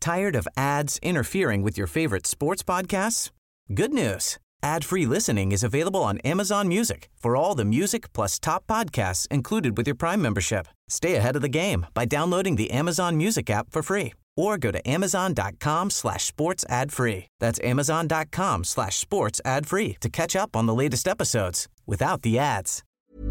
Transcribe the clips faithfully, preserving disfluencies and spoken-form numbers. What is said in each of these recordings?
Tired of ads interfering with your favorite sports podcasts? Good news. Ad-free listening is available on Amazon Music for all the music plus top podcasts included with your Prime membership. Stay ahead of the game by downloading the Amazon Music app for free or go to amazon.com slash sports ad free. That's amazon.com slash sports ad free to catch up on the latest episodes without the ads.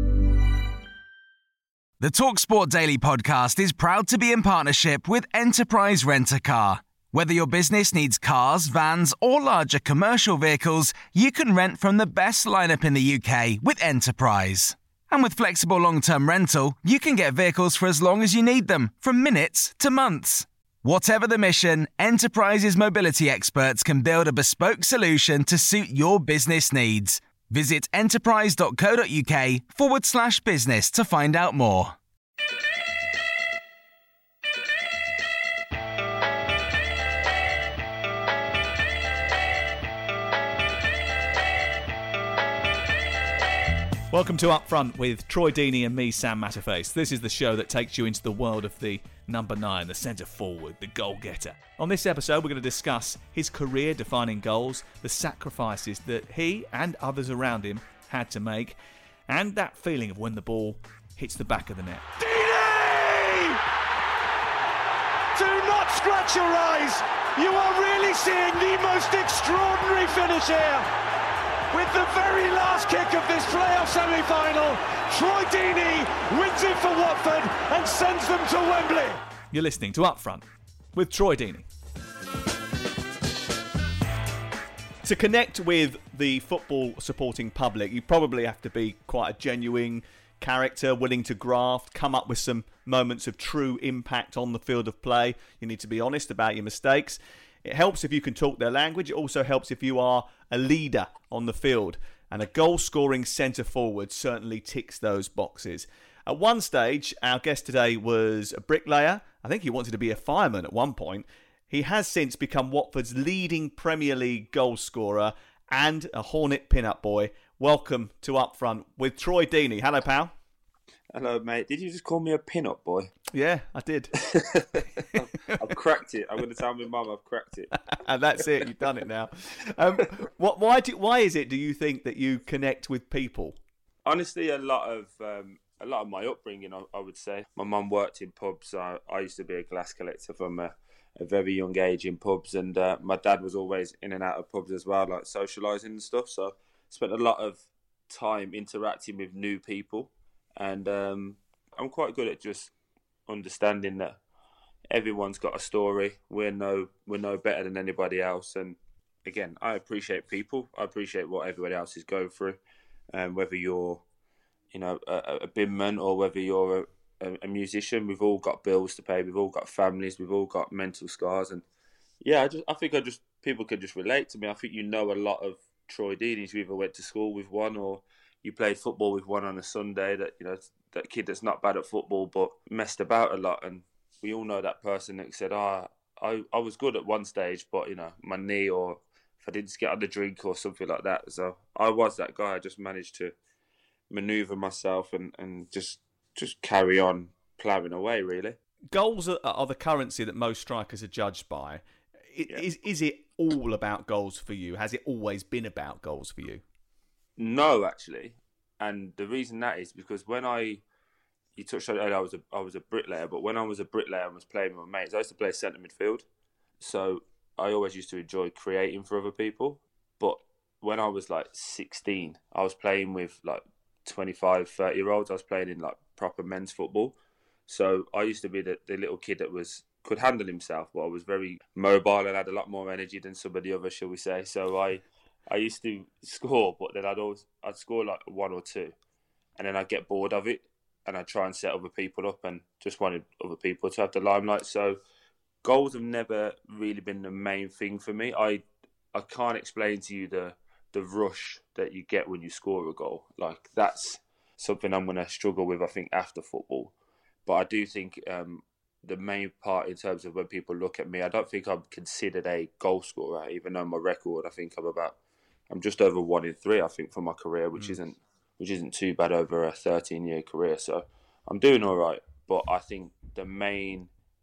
The TalkSport Daily podcast is proud to be in partnership with Enterprise Rent-A-Car. Whether your business needs cars, vans, or larger commercial vehicles, you can rent from the best lineup in the U K with Enterprise. And with flexible long-term rental, you can get vehicles for as long as you need them, from minutes to months. Whatever the mission, Enterprise's mobility experts can build a bespoke solution to suit your business needs. Visit enterprise.co.uk forward slash business to find out more. Welcome to Upfront with Troy Deeney and me, Sam Matterface. This is the show that takes you into the world of the number nine, the centre forward, the goal-getter. On this episode, we're going to discuss his career-defining goals, the sacrifices that he and others around him had to make, and that feeling of when the ball hits the back of the net. Deeney! Do not scratch your eyes. You are really seeing the most extraordinary finish here. With the very last kick of this playoff semi-final, Troy Deeney wins it for Watford and sends them to Wembley. You're listening to Upfront with Troy Deeney. To connect with the football supporting public, you probably have to be quite a genuine character, willing to graft, come up with some moments of true impact on the field of play. You need to be honest about your mistakes. It helps if you can talk their language. It also helps if you are a leader on the field. And a goal-scoring centre-forward certainly ticks those boxes. At one stage, our guest today was a bricklayer. I think he wanted to be a fireman at one point. He has since become Watford's leading Premier League goal scorer and a Hornet pin-up boy. Welcome to Upfront with Troy Deeney. Hello, pal. Hello, mate. Did you just call me a pin-up boy? Yeah, I did. I've, I've cracked it. I'm going to tell my mum I've cracked it. And that's it. You've done it now. Um, what? Why? Do, why is it? Do you think that you connect with people? Honestly, a lot of um, a lot of my upbringing, I, I would say. My mum worked in pubs. I, I used to be a glass collector from a, a very young age in pubs, and uh, my dad was always in and out of pubs as well, like socialising and stuff. So I spent a lot of time interacting with new people. And um, I'm quite good at just understanding that everyone's got a story. We're no we're no better than anybody else. And again, I appreciate people. I appreciate what everybody else is going through. Um, whether you're, you know, a, a binman or whether you're a, a musician, we've all got bills to pay. We've all got families. We've all got mental scars. And yeah, I just I think I just people can just relate to me. I think you know a lot of Troy Deeneys. You either went to school with one or you played football with one on a Sunday, that, you know, that kid that's not bad at football but messed about a lot. And we all know that person that said, oh, I, I was good at one stage, but, you know, my knee, or if I didn't get on the drink or something like that. So I was that guy. I just managed to manoeuvre myself and, and just just carry on ploughing away, really. Goals are, are the currency that most strikers are judged by. Is, Yeah. is, is it all about goals for you? Has it always been about goals for you? No, actually, and the reason that is because when I, you touched on it earlier, I was a I was a bricklayer, but when I was a bricklayer and was playing with my mates, I used to play centre midfield, so I always used to enjoy creating for other people. But when I was like sixteen, I was playing with like twenty-five, thirty year olds. I was playing in like proper men's football, so I used to be the, the little kid that was could handle himself, but I was very mobile and had a lot more energy than some of the others, shall we say. So I. I used to score, but then I'd always I'd score like one or two, and then I'd get bored of it, and I'd try and set other people up, and just wanted other people to have the limelight. So goals have never really been the main thing for me. I I can't explain to you the the rush that you get when you score a goal. Like that's something I'm going to struggle with, I think, after football. But I do think um, the main part in terms of when people look at me, I don't think I'm considered a goal scorer, even though my record, I think I'm about. I'm just over one in three, I think, for my career, which mm. isn't which isn't too bad over a thirteen-year career. So I'm doing all right. But I think the main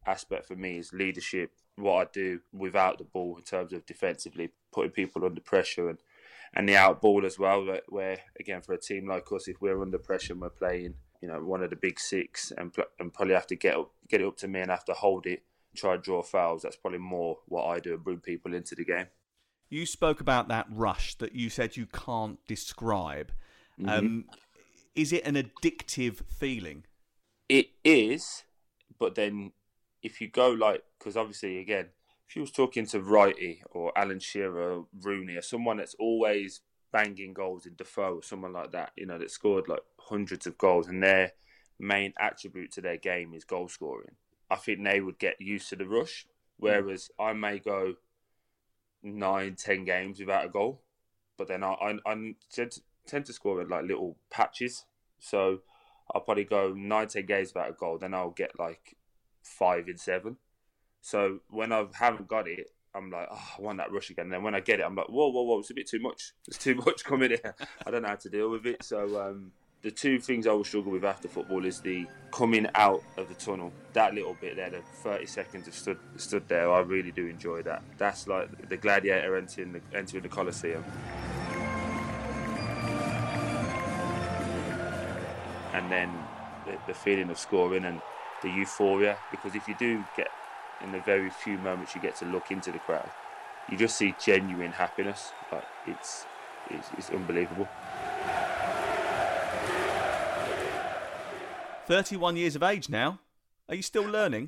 aspect for me is leadership, what I do without the ball in terms of defensively, putting people under pressure, and, and the out ball as well, where, where, again, for a team like us, if we're under pressure and we're playing, you know, one of the big six and, and probably have to get up, get it up to me and have to hold it, try and draw fouls, that's probably more what I do and bring people into the game. You spoke about that rush that you said you can't describe. Mm-hmm. Um, is it an addictive feeling? It is, but then if you go like, because obviously, again, if you was talking to Wrighty or Alan Shearer or Rooney or someone that's always banging goals in Defoe or someone like that, you know, that scored like hundreds of goals and their main attribute to their game is goal scoring, I think they would get used to the rush. Whereas mm. I may go nine, ten games without a goal, but then I, I, I tend, tend to score in like little patches. So I'll probably go nine, ten games without a goal, then I'll get like five in seven. So when I haven't got it, I'm like, oh, I want that rush again. And then when I get it, I'm like, whoa, whoa, whoa, it's a bit too much. There's too much coming here. I don't know how to deal with it. So um, the two things I will struggle with after football is the coming out of the tunnel. That little bit there, the thirty seconds of stood stood there, I really do enjoy that. That's like the gladiator entering the, entering the Colosseum. And then the, the feeling of scoring and the euphoria, because if you do get, in the very few moments you get to look into the crowd, you just see genuine happiness. Like it's, it's, it's unbelievable. thirty-one years of age now. Are you still learning?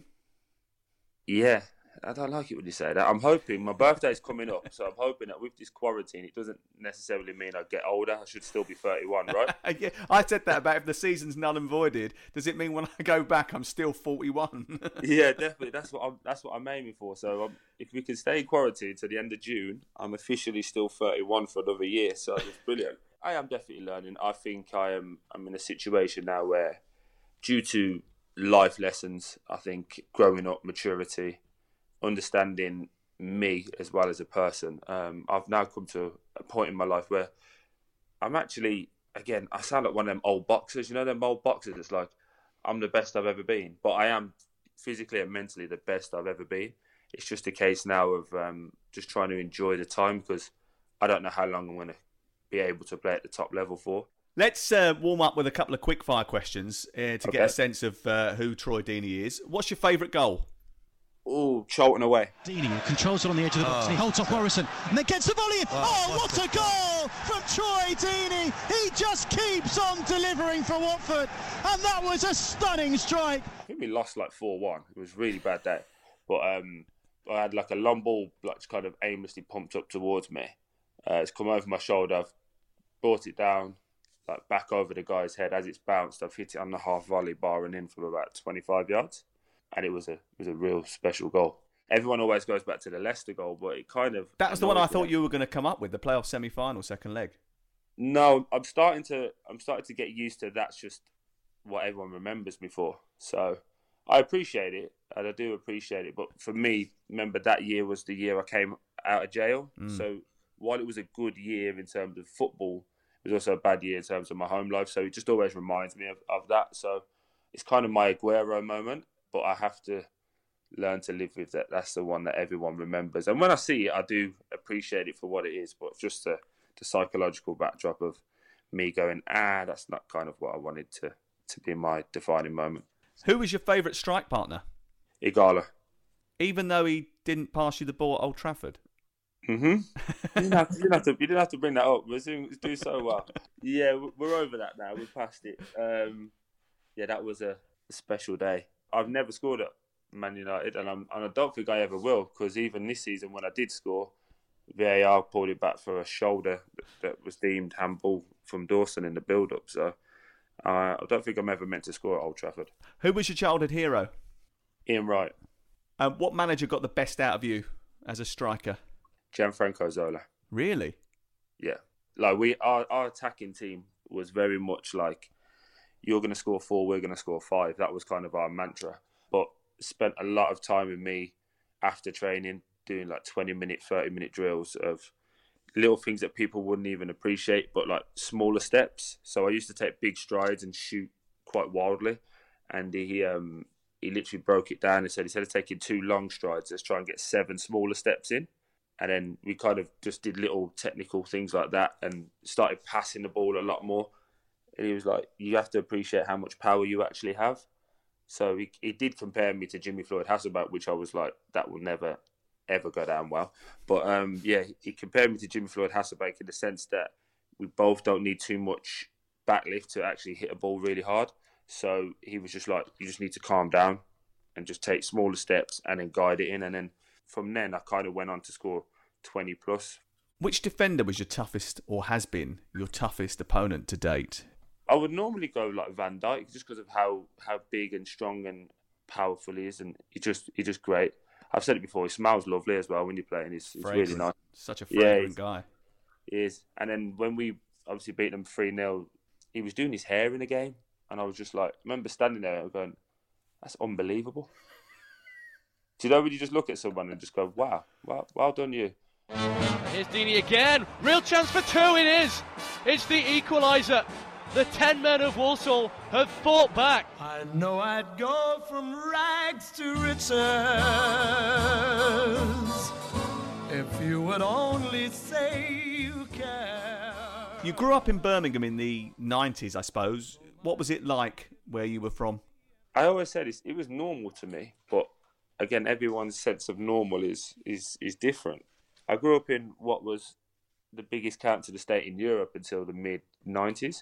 Yeah, I don't like it when you say that. I'm hoping, my birthday's coming up, so I'm hoping that with this quarantine, it doesn't necessarily mean I get older. I should still be thirty-one, right? Yeah, I said that about if the season's null and voided. Does it mean when I go back, I'm still forty-one? Yeah, definitely. That's what I'm. That's what I'm aiming for. So um, if we can stay in quarantine to the end of June, I'm officially still thirty-one for another year. So it's brilliant. I am definitely learning. I think I am. I'm in a situation now where, due to life lessons, I think growing up, maturity, understanding me as well as a person, um, I've now come to a point in my life where I'm actually, again, I sound like one of them old boxers, you know, them old boxers. It's like, I'm the best I've ever been, but I am physically and mentally the best I've ever been. It's just a case now of um, just trying to enjoy the time, because I don't know how long I'm going to be able to play at the top level for. Let's uh, warm up with a couple of quick-fire questions uh, to okay. get a sense of uh, who Troy Deeney is. What's your favourite goal? Oh, Charlton away. Deeney controls it on the edge of the box oh. and he holds off Morrison and then gets the volley in. Oh, oh what a goal from Troy Deeney. He just keeps on delivering for Watford, and that was a stunning strike. I think we lost like four one. It was a really bad day. But um, I had like a long ball like kind of aimlessly pumped up towards me. Uh, it's come over my shoulder. I've brought it down, like back over the guy's head. As it's bounced, I've hit it on the half volley, barring in from about twenty-five yards. And it was a it was a real special goal. Everyone always goes back to the Leicester goal, but it kind of... That was the one I thought you were going to come up with, the playoff semi-final, second leg. No, I'm starting to I'm starting to get used to that's just what everyone remembers me for. So I appreciate it, and I do appreciate it. But for me, remember that year was the year I came out of jail. Mm. So while it was a good year in terms of football, it was also a bad year in terms of my home life. So it just always reminds me of, of that. So it's kind of my Aguero moment. But I have to learn to live with that. That's the one that everyone remembers. And when I see it, I do appreciate it for what it is. But just the, the psychological backdrop of me going, ah, that's not kind of what I wanted to, to be my defining moment. Who was your favourite strike partner? Igala. Even though he didn't pass you the ball at Old Trafford? Mm-hmm. You didn't have to, you didn't have to, you didn't have to bring that up. We're doing, doing so well. Yeah, we're over that now. We're past it. Um, yeah, that was a special day. I've never scored at Man United, and, I'm, and I don't think I ever will, because even this season when I did score, V A R pulled it back for a shoulder that, that was deemed handball from Dawson in the build-up. So uh, I don't think I'm ever meant to score at Old Trafford. Who was your childhood hero? Ian Wright. Um, what manager got the best out of you as a striker? Gianfranco Zola. Really? Yeah. Like we, our, our attacking team was very much like, you're going to score four, we're going to score five. That was kind of our mantra. But spent a lot of time with me after training, doing like twenty minute, thirty minute drills of little things that people wouldn't even appreciate, but like smaller steps. So I used to take big strides and shoot quite wildly. And he um, he literally broke it down and said, instead of taking two long strides, let's try and get seven smaller steps in. And then we kind of just did little technical things like that and started passing the ball a lot more. And he was like, you have to appreciate how much power you actually have. So he, he did compare me to Jimmy Floyd Hasselbaink, which I was like, that will never, ever go down well. But um, yeah, he compared me to Jimmy Floyd Hasselbaink in the sense that we both don't need too much backlift to actually hit a ball really hard. So he was just like, you just need to calm down and just take smaller steps and then guide it in. And then from then, I kind of went on to score twenty plus. Which defender was your toughest, or has been your toughest opponent to date? I would normally go like Van Dijk, just because of how, how big and strong and powerful he is, and he just he's just great. I've said it before, he smells lovely as well when you're playing. He's, he's really nice. Such a fragrant yeah, guy. He is. And then when we obviously beat them three nil, he was doing his hair in the game, and I was just like, I remember standing there and going, that's unbelievable. Do you know when you just look at someone and just go, wow, well, well done you. Here's Deeney again. Real chance for two, it is. It's the equaliser. The ten men of Walsall have fought back. I know I'd go from rags to riches if you would only say you care. You grew up in Birmingham in the nineties, I suppose. What was it like where you were from? I always said it was normal to me, but again, everyone's sense of normal is is is different. I grew up in what was the biggest council estate in Europe until the mid nineties.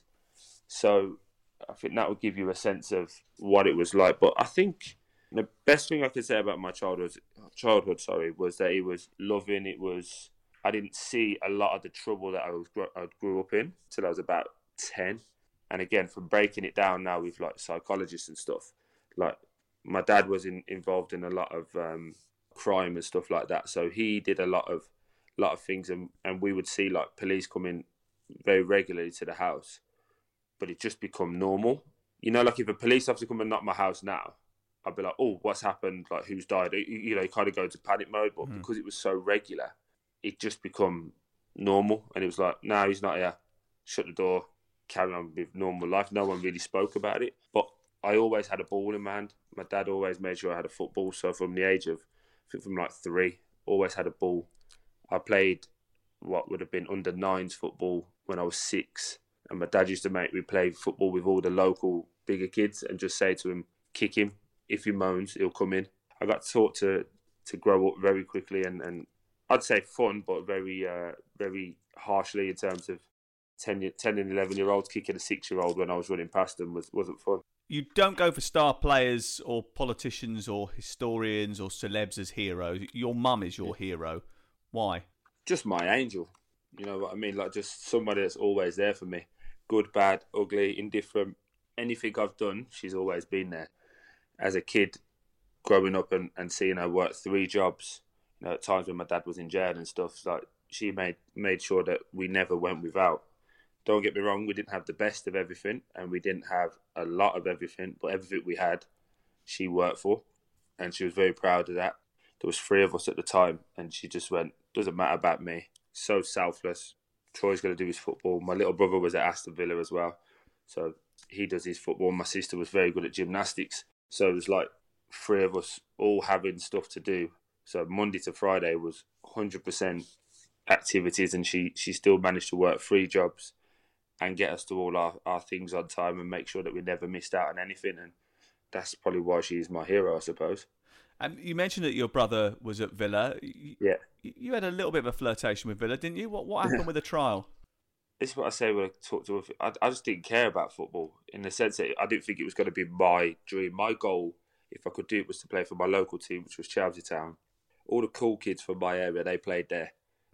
So I think that will give you a sense of what it was like. But I think the best thing I could say about my childhood, childhood, sorry, was that it was loving. It was, I didn't see a lot of the trouble that I was I grew up in till I was about ten. And again, from breaking it down now with like psychologists and stuff, like my dad was in, involved in a lot of um, crime and stuff like that. So he did a lot of lot of things, and, and we would see like police come in very regularly to the house. But it just become normal. You know, like if a police officer come and knock my house now, I'd be like, oh, what's happened? Like, who's died? You, you know, you kind of go into panic mode. But mm. because it was so regular, it just become normal. And it was like, no, he's not here. Shut the door, carry on with normal life. No one really spoke about it. But I always had a ball in my hand. My dad always made sure I had a football. So from the age of, I think from like three, always had a ball. I played what would have been under nines football when I was six. And my dad used to make me play football with all the local bigger kids and just say to him, kick him. If he moans, he'll come in. I got taught to, to grow up very quickly and, and I'd say fun, but very uh, very harshly in terms of ten, ten and eleven-year-olds kicking a six-year-old when I was running past them was, wasn't fun. You don't go for star players or politicians or historians or celebs as heroes. Your mum is your hero. Why? Just my angel. You know what I mean? Like just somebody that's always there for me. Good, bad, ugly, indifferent. Anything I've done, she's always been there. As a kid, growing up and, and seeing her work three jobs, you know, at times when my dad was in jail and stuff, like she made made sure that we never went without. Don't get me wrong, we didn't have the best of everything and we didn't have a lot of everything, but everything we had, she worked for. And she was very proud of that. There was three of us at the time and she just went, doesn't matter about me. So selfless. Troy's going to do his football. My little brother was at Aston Villa as well. So he does his football. My sister was very good at gymnastics. So it was like three of us all having stuff to do. So Monday to Friday was one hundred percent activities and she, she still managed to work three jobs and get us to all our, our things on time and make sure that we never missed out on anything. And that's probably why she's my hero, I suppose. Um, you mentioned that your brother was at Villa. Yeah. You had a little bit of a flirtation with Villa, didn't you? What what happened with the trial? This is what I say when I talk to her. I, I just didn't care about football in the sense that I didn't think it was going to be my dream. My goal, if I could do it, was to play for my local team, which was Chelsea Town. All the cool kids from my area, they played there.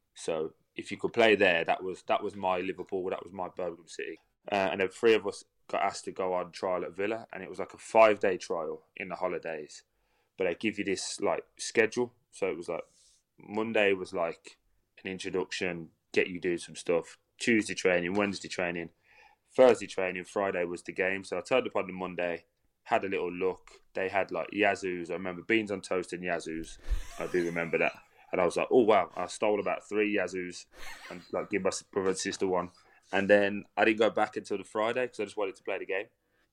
So if you could play there, that was that was my Liverpool, that was my Birmingham City. Uh, and then three of us got asked to go on trial at Villa, and it was like a five-day trial in the holidays. But they give you this like schedule. So it was like Monday was like an introduction, get you doing some stuff. Tuesday training, Wednesday training, Thursday training, Friday was the game. So I turned up on the Monday, had a little look. They had like Yazoo's. I remember beans on toast and Yazoo's. I do remember that. And I was like, oh wow, I stole about three Yazoo's and like give my brother and sister one. And then I didn't go back until the Friday because I just wanted to play the game.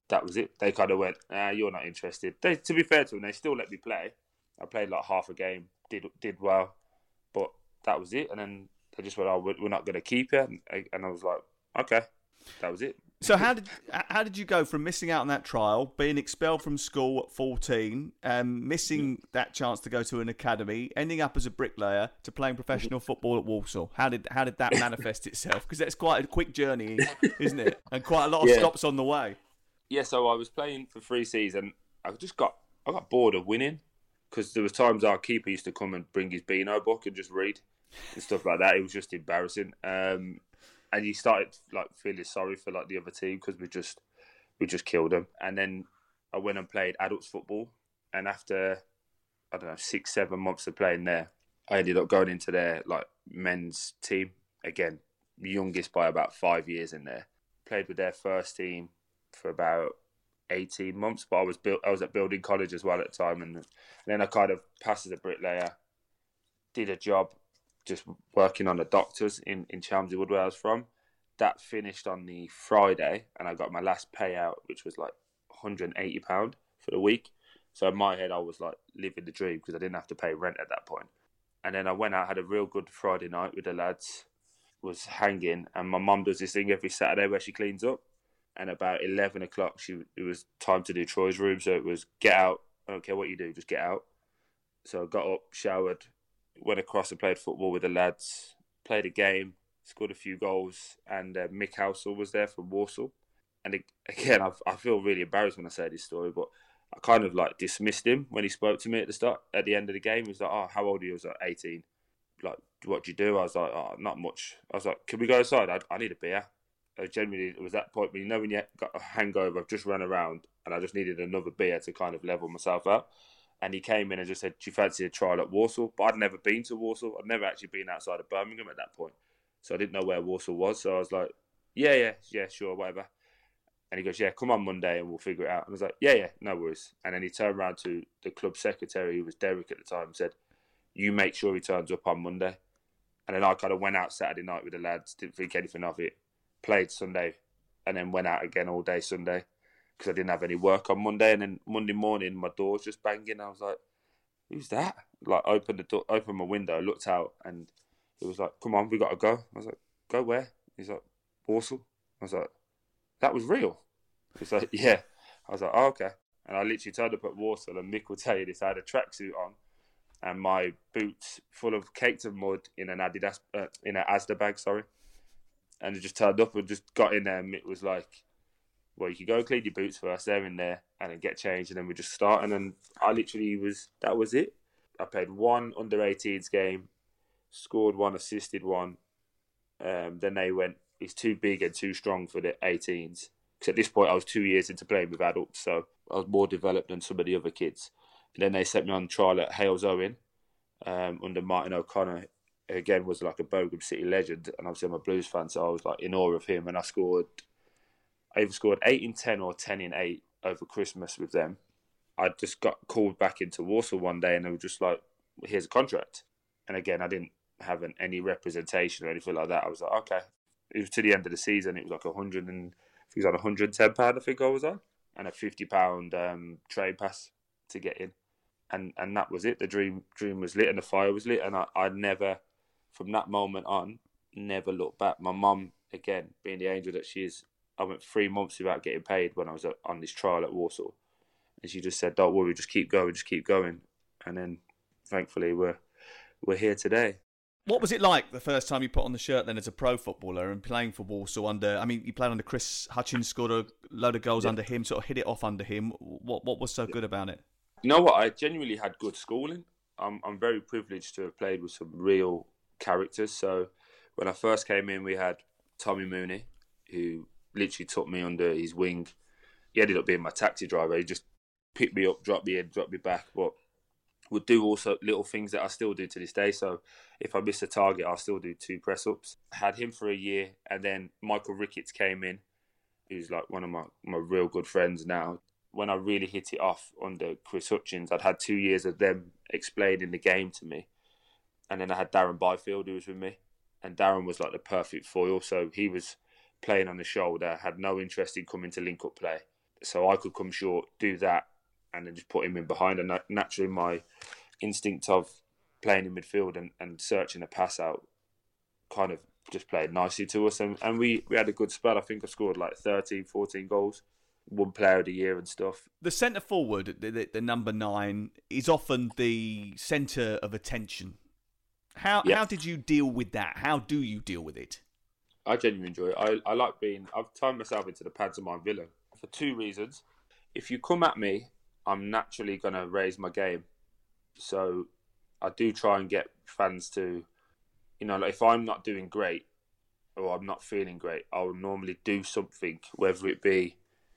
that was it. They kind of went, ah, you're not interested. They, to be fair to them, they still let me play. I played like half a game, did did well, but that was it. And then they just went, oh, we're not going to keep it. And, and I was like, okay, that was it. So how did how did you go from missing out on that trial, being expelled from school at fourteen, um, missing that chance to go to an academy, ending up as a bricklayer, to playing professional football at Walsall? How did how did that manifest itself? Because that's quite a quick journey, isn't it? And quite a lot of yeah. stops on the way. Yeah, so I was playing for three seasons. I just got I got bored of winning, because there was times our keeper used to come and bring his Beano book and just read and stuff like that. It was just embarrassing. Um, And you started like feeling sorry for like the other team, because we just we just killed them. And then I went and played adults football, and after I don't know six seven months of playing there, I ended up going into their like men's team again, youngest by about five years in there. Played with their first team for about eighteen months, but I was built I was at Building College as well at the time, and, and then I kind of passed as a bricklayer, did a job just working on the doctors in, in Chelmsford Wood, where I was from. That finished on the Friday, and I got my last payout, which was like one hundred eighty pounds for the week. So in my head, I was like living the dream, because I didn't have to pay rent at that point. And then I went out, had a real good Friday night with the lads, was hanging, and my mum does this thing every Saturday where she cleans up. And about eleven o'clock, she it was time to do Troy's room. So it was, get out, I don't care what you do, just get out. So I got up, showered, went across and played football with the lads, played a game, scored a few goals, and uh, Mick Housel was there from Walsall. And it, again, I, I feel really embarrassed when I say this story, but I kind of like dismissed him when he spoke to me at the start, at the end of the game. He was like, oh, how old are you? I was like, eighteen. Like, what do you do? I was like, oh, not much. I was like, can we go outside? I, I need a beer. I generally, it was that point, but you know when you got a hangover, I've just run around, and I just needed another beer to kind of level myself out. And he came in and just said, do you fancy a trial at Walsall? But I'd never been to Walsall. I'd never actually been outside of Birmingham at that point. So I didn't know where Walsall was. So I was like, yeah, yeah, yeah, sure, whatever. And he goes, yeah, come on Monday and we'll figure it out. And I was like, yeah, yeah, no worries. And then he turned around to the club secretary, who was Derek at the time, and said, you make sure he turns up on Monday. And then I kind of went out Saturday night with the lads, didn't think anything of it, played Sunday, and then went out again all day Sunday, because I didn't have any work on Monday. And then Monday morning, my door was just banging. I was like, who's that? Like, opened the door, opened my window, looked out, and it was like, come on, we got to go. I was like, go where? He's like, Walsall. I was like, that was real? He's like, yeah. I was like, oh, okay. And I literally turned up at Walsall, and Mick will tell you this, I had a tracksuit on and my boots full of caked of mud in an Adidas, uh, in an Asda bag, sorry. And I just turned up and just got in there, and Mick was like, well, you can go clean your boots first, they're in there, and then get changed, and then we just start. And then I literally was, that was it. I played one under eighteens game, scored one, assisted one. Um, then they went, he's too big and too strong for the eighteens. Because at this point, I was two years into playing with adults, so I was more developed than some of the other kids. And then they sent me on trial at Hales Owen um, under Martin O'Connor. Again, was like a Bogan City legend, and obviously I'm a Blues fan, so I was like in awe of him. And I scored, I either scored eight in ten or ten in eight over Christmas with them. I just got called back into Walsall one day, and they were just like, here's a contract. And again, I didn't have an, any representation or anything like that. I was like, okay. It was to the end of the season. It was like a hundred and I think it was on one hundred and ten pound. I think I was on, and a fifty pound um, train pass to get in, and and that was it. The dream dream was lit, and the fire was lit, and I I never, from that moment on, never looked back. My mum, again, being the angel that she is, I went three months without getting paid when I was on this trial at Walsall, and she just said, "Don't worry, just keep going, just keep going," and then thankfully we're we're here today. What was it like the first time you put on the shirt then as a pro footballer and playing for Walsall under, I mean, you played under Chris Hutchins, scored a load of goals yeah. under him, sort of hit it off under him. What what was so yeah. good about it? You know what? I genuinely had good schooling. I'm I'm very privileged to have played with some real characters. So when I first came in, we had Tommy Mooney, who literally took me under his wing. He ended up being my taxi driver. He just picked me up, dropped me in, dropped me back, but would do also little things that I still do to this day. So if I miss a target, I'll still do two press-ups. Had him for a year, and then Michael Ricketts came in, who's like one of my, my real good friends now. When I really hit it off under Chris Hutchins, I'd had two years of them explaining the game to me. And then I had Darren Byfield, who was with me. And Darren was like the perfect foil. So he was playing on the shoulder, had no interest in coming to link-up play. So I could come short, do that, and then just put him in behind. And naturally, my instinct of playing in midfield and, and searching a pass out kind of just played nicely to us. And, and we, we had a good spell. I think I scored like thirteen, fourteen goals. One player of the year and stuff. The centre forward, the, the, the number nine, is often the centre of attention. How yeah. how did you deal with that? How do you deal with it? I genuinely enjoy it. I, I like being... I've turned myself into the pantomime villain for two reasons. If you come at me, I'm naturally going to raise my game. So I do try and get fans to... You know, like if I'm not doing great or I'm not feeling great, I'll normally do something, whether it be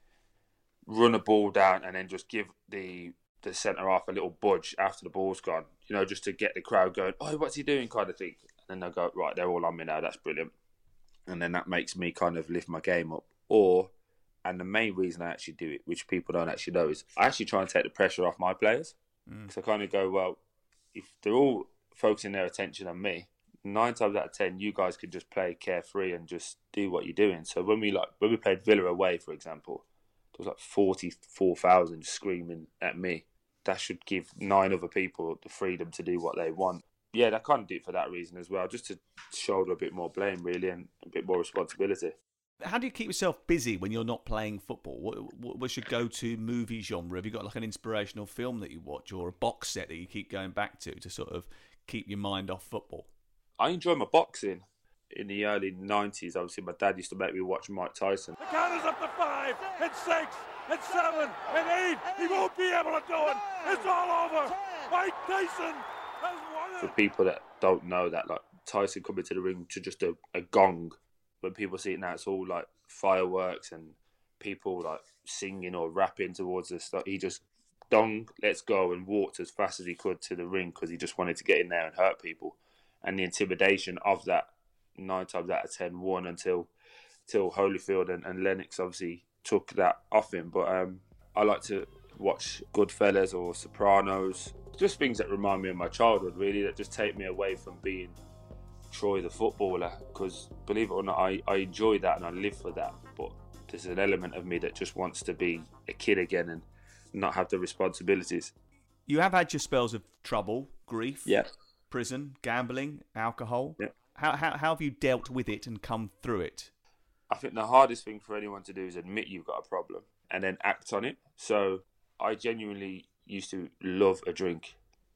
run a ball down and then just give the the centre half a little budge after the ball's gone, you know, just to get the crowd going, oh, what's he doing, kind of thing. And then they'll go, right, they're all on me now, that's brilliant. And then that makes me kind of lift my game up. Or, and the main reason I actually do it, which people don't actually know, is I actually try and take the pressure off my players. Mm. So I kind of go, well, if they're all focusing their attention on me, nine times out of ten, you guys could just play carefree and just do what you're doing. So when we like when we played Villa away, for example, there was like forty-four thousand screaming at me. That should give nine other people the freedom to do what they want. Yeah, I kind of do it for that reason as well, just to shoulder a bit more blame, really, and a bit more responsibility. How do you keep yourself busy when you're not playing football? What, what, what's your go-to movie genre? Have you got like an inspirational film that you watch or a box set that you keep going back to to sort of keep your mind off football? I enjoy my boxing. In the early nineties, obviously, my dad used to make me watch Mike Tyson. The count is up to five, and six, and seven, and eight. He won't be able to do it. It's all over. Mike Tyson has won it. For people that don't know that, like Tyson coming to the ring to just a, a gong. When people see it now, it's all like fireworks and people like singing or rapping towards us. Like he just dong, let's go, and walked as fast as he could to the ring because he just wanted to get in there and hurt people. And the intimidation of that, nine times out of ten, won until until Holyfield and, and Lennox obviously took that off him. But um, I like to watch Goodfellas or Sopranos, just things that remind me of my childhood, really, that just take me away from being Troy the footballer. Because believe it or not, I, I enjoy that and I live for that. But there's an element of me that just wants to be a kid again and not have the responsibilities. You have had your spells of trouble, grief, yeah. prison, gambling, alcohol. Yeah. How, how how have you dealt with it and come through it? I think the hardest thing for anyone to do is admit you've got a problem and then act on it. So I genuinely used to love a drink,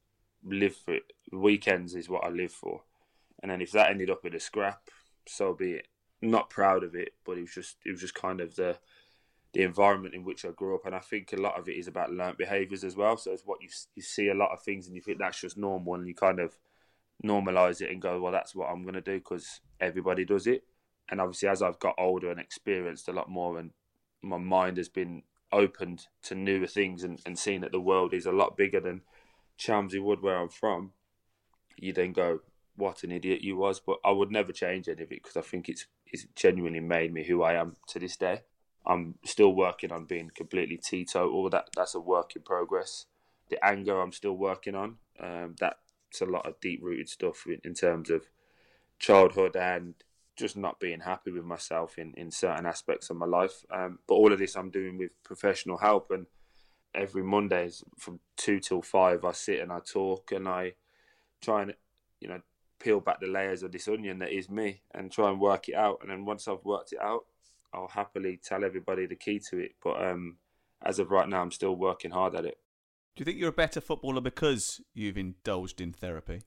live for it. Weekends is what I live for. And then if that ended up with a scrap, so be it. Not proud of it, but it was just it was just kind of the the environment in which I grew up. And I think a lot of it is about learnt behaviours as well. So it's what you you see a lot of things and you think that's just normal, and you kind of normalise it and go, well, that's what I'm going to do because everybody does it. And obviously, as I've got older and experienced a lot more, and my mind has been opened to newer things and, and seeing that the world is a lot bigger than Chelmsford Wood, where I'm from, you then go, what an idiot you was. But I would never change any of it because I think it's it's genuinely made me who I am to this day. I'm still working on being completely teetotal. That that's a work in progress. The anger I'm still working on. Um, that's a lot of deep-rooted stuff in, in terms of childhood and just not being happy with myself in, in certain aspects of my life. Um, but all of this I'm doing with professional help. And every Mondays from two till five, I sit and I talk and I try and, you know, peel back the layers of this onion that is me and try and work it out. And then once I've worked it out, I'll happily tell everybody the key to it. But um, as of right now, I'm still working hard at it. Do you think you're a better footballer because you've indulged in therapy?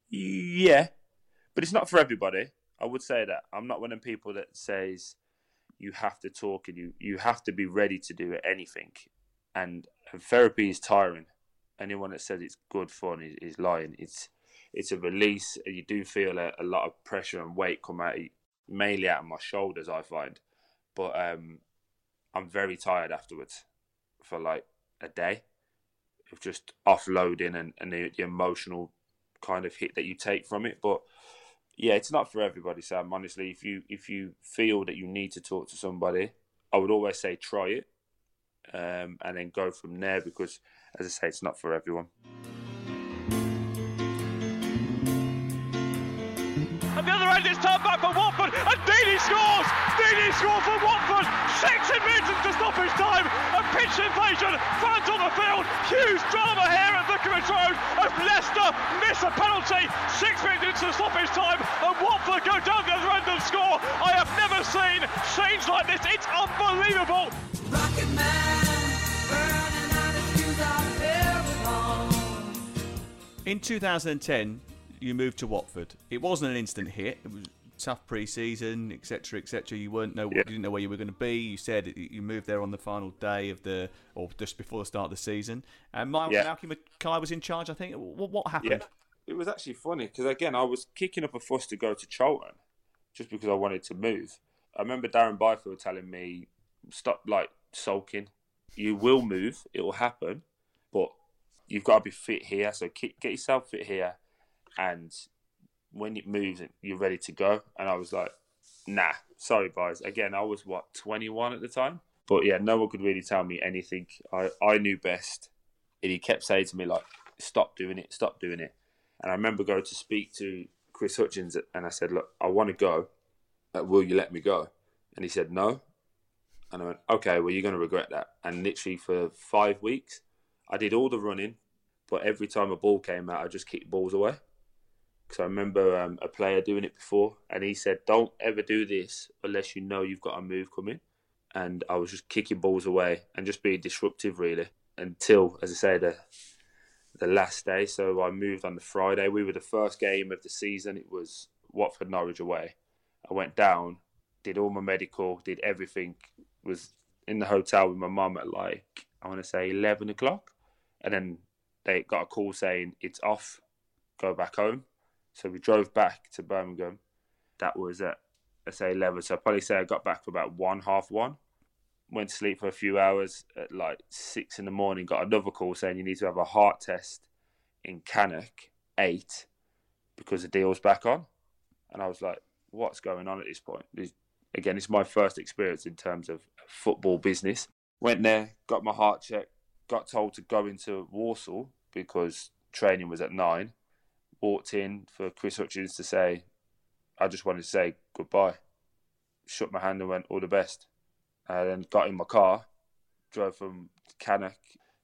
Yeah, but it's not for everybody. I would say that. I'm not one of the people that says you have to talk and you, you have to be ready to do anything. And, and therapy is tiring. Anyone that says it's good fun is, is lying. It's it's a release. You do feel a, a lot of pressure and weight come out, mainly out of my shoulders, I find. But um, I'm very tired afterwards for like a day of just offloading and, and the, the emotional kind of hit that you take from it. But yeah, it's not for everybody, Sam. Honestly, if you if you feel that you need to talk to somebody, I would always say try it um, and then go from there because, as I say, it's not for everyone. And the other end is turned back for Watford, and Deeney Deeney scores! Deeney scores for Watford! Sixty minutes into stoppage time! A pitch invasion! Fans on the field! Huge drama here at Vicarage Road as Leicester miss a penalty! Six minutes into stoppage time and Watford go down the other end and score! I have never seen scenes like this! It's unbelievable! Rocket Man, burning out his fuse out there alone. In two thousand ten, you moved to Watford. It wasn't an instant hit. It was tough pre-season, et cetera, et cetera. You weren't know, yeah. you didn't know where you were going to be. You said you moved there on the final day of the, or just before the start of the season. And Mal- yeah. Malky Mackay was in charge, I think. What, what happened? Yeah. It was actually funny because again, I was kicking up a fuss to go to Charlton just because I wanted to move. I remember Darren Byfield telling me, "Stop like sulking. You will move. It will happen, but you've got to be fit here. So get yourself fit here, and when it moves, you're ready to go." And I was like, "Nah, sorry, guys." Again, I was what twenty-one at the time, but yeah, no one could really tell me anything. I, I knew best, and he kept saying to me like, "Stop doing it, stop doing it." And I remember going to speak to Chris Hutchins, and I said, "Look, I want to go. Uh, will you let me go?" And he said, "No." And I went, "Okay, well, you're going to regret that." And literally for five weeks, I did all the running, but every time a ball came out, I just kicked balls away. Because I remember um, a player doing it before, and he said, "Don't ever do this unless you know you've got a move coming." And I was just kicking balls away and just being disruptive, really, until, as I say, the the last day. So I moved on the Friday. We were the first game of the season. It was Watford Norwich away. I went down, did all my medical, did everything. Was in the hotel with my mum at like, I want to say eleven o'clock. And then they got a call saying, "It's off, go back home." So we drove back to Birmingham. That was at, let's say, eleven. So I'd probably say I got back for about one, half one. Went to sleep for a few hours. At like six in the morning, got another call saying you need to have a heart test in Cannock, eight, because the deal's back on. And I was like, what's going on at this point? This, again, it's my first experience in terms of football business. Went there, got my heart checked, got told to go into Walsall because training was at nine. Walked in for Chris Hutchins to say, I just wanted to say goodbye. Shook my hand and went, all the best. And then got in my car, drove from Cannock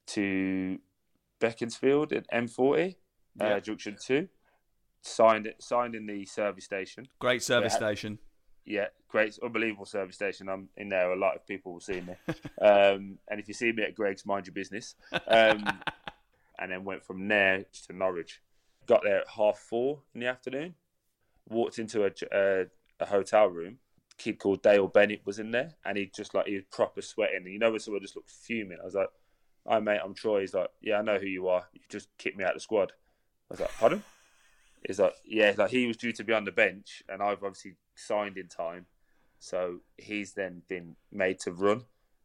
to Beaconsfield at M forty, yeah. uh, Junction two. Signed it, signed in the service station. Great service had, station. Yeah, great, unbelievable service station. I'm in there. A lot of people will see me. um, and if you see me at Greg's, mind your business. Um, and then went from there to Norwich. Got there at half four in the afternoon. Walked into a, a, a hotel room. A kid called Dale Bennett was in there, and he just like he was proper sweating. And you know when someone just looked fuming. I was like, "Hi mate, I'm Troy." He's like, "Yeah, I know who you are. You just kicked me out of the squad." I was like, "Pardon?" He's like, "Yeah, like he was due to be on the bench, and I've obviously signed in time, so he's then been made to run."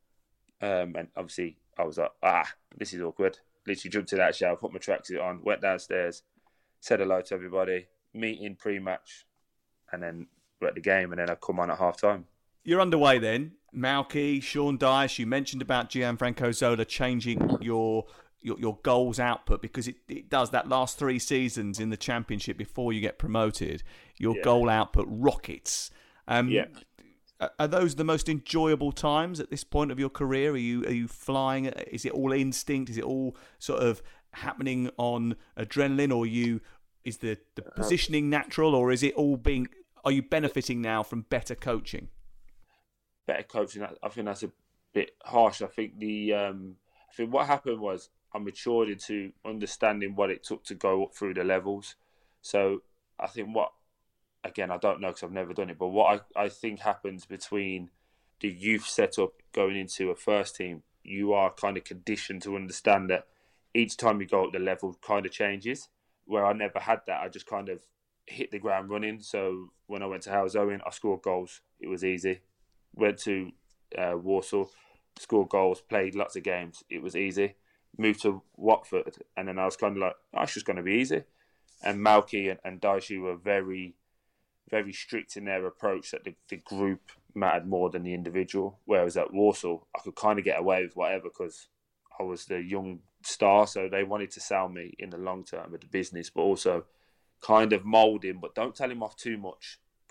Um, and obviously, I was like, "Ah, this is awkward." Literally jumped in that shower, put my tracksuit on, went downstairs, said hello to everybody, meeting pre-match, and then we're at the game, and then I come on at half-time. You're underway then. Malky, Sean Dyche, you mentioned about Gianfranco Zola changing your your, your goals output because it, it does that last three seasons in the Championship before you get promoted. Your yeah. goal output rockets. Um, yeah. Are those the most enjoyable times at this point of your career? Are you are you flying? Is it all instinct? Is it all sort of happening on adrenaline, or you is the, the positioning natural, or is it all being? Are you benefiting now from better coaching? Better coaching. I think that's a bit harsh. I think the um, I think what happened was I matured into understanding what it took to go up through the levels. So I think what, again, I don't know because I've never done it, but what I, I think happens between the youth setup going into a first team, you are kind of conditioned to understand that each time you go up the level kind of changes. Where I never had that, I just kind of hit the ground running. So when I went to House Owen, I scored goals. It was easy. Went to uh, Walsall, scored goals, played lots of games. It was easy. Moved to Watford, and then I was kind of like, oh, it's just going to be easy. And Malky and, and Dyche were very, very strict in their approach that the, the group mattered more than the individual. Whereas at Walsall, I could kind of get away with whatever because I was the young star, so they wanted to sell me in the long term of the business, but also kind of mould him, but don't tell him off too much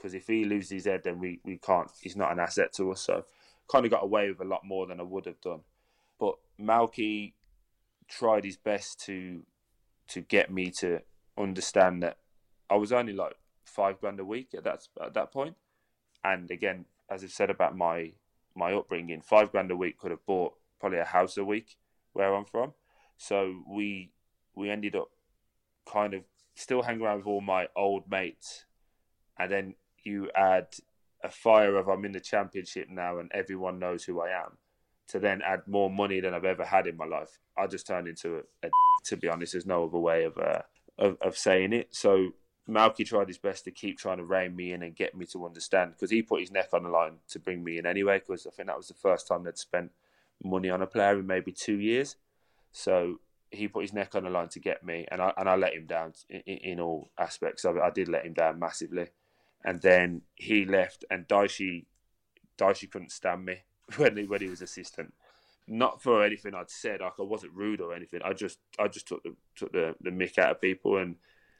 because if he loses his head, then we, we can't. He's not an asset to us. So kind of got away with a lot more than I would have done. But Malky tried his best to to get me to understand that I was only like five grand a week at that at that point. And again, as I've said about my my upbringing, five grand a week could have bought probably a house a week where I'm from. So we we ended up kind of still hanging around with all my old mates, and then you add a fire of I'm in the championship now and everyone knows who I am, to then add more money than I've ever had in my life. I just turned into a, a to be honest, there's no other way of, uh, of of saying it. So Malky tried his best to keep trying to rein me in and get me to understand, because he put his neck on the line to bring me in anyway, because I think that was the first time they'd spent money on a player in maybe two years. So he put his neck on the line to get me, and I and I let him down in, in all aspects of it. I did let him down massively. And then he left, and Daishi, Daishi couldn't stand me when he, when he was assistant. Not for anything I'd said, like I wasn't rude or anything. I just I just took the took the, the mick out of people, and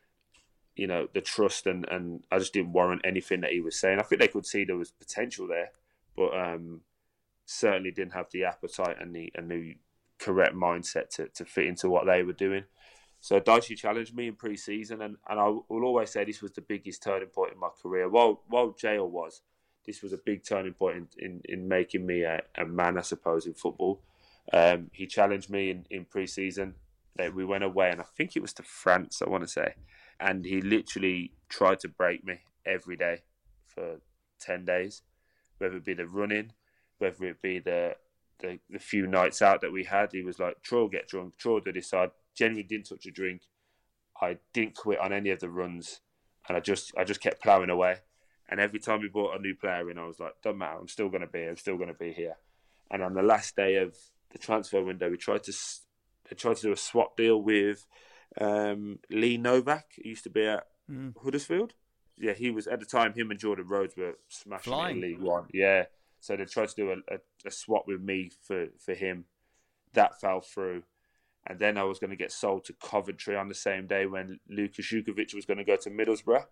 you know, the trust, and, and I just didn't warrant anything that he was saying. I think they could see there was potential there, but um, certainly didn't have the appetite and the and the correct mindset to, to fit into what they were doing. So Daishi challenged me in pre-season, and, and I will always say this was the biggest turning point in my career. While while jail was, this was a big turning point in, in, in making me a, a man, I suppose, in football. Um, he challenged me in, in pre-season. We went away, and I think it was to France, I want to say. And he literally tried to break me every day for ten days, whether it be the running, whether it be the the, the few nights out that we had. He was like, Troy, get drunk, Troy, do this. So I genuinely didn't touch a drink. I didn't quit on any of the runs, and I just I just kept ploughing away. And every time we brought a new player in, I was like, doesn't matter, I'm still going to be here, I'm still going to be here. And on the last day of the transfer window, we tried to they tried to do a swap deal with um, Lee Novak. He used to be at mm. Huddersfield. Yeah, he was, at the time, him and Jordan Rhodes were smashing it in League One. Yeah, so they tried to do a, a, a swap with me for, for him. That fell through. And then I was going to get sold to Coventry on the same day when Luka Shukovic was going to go to Middlesbrough.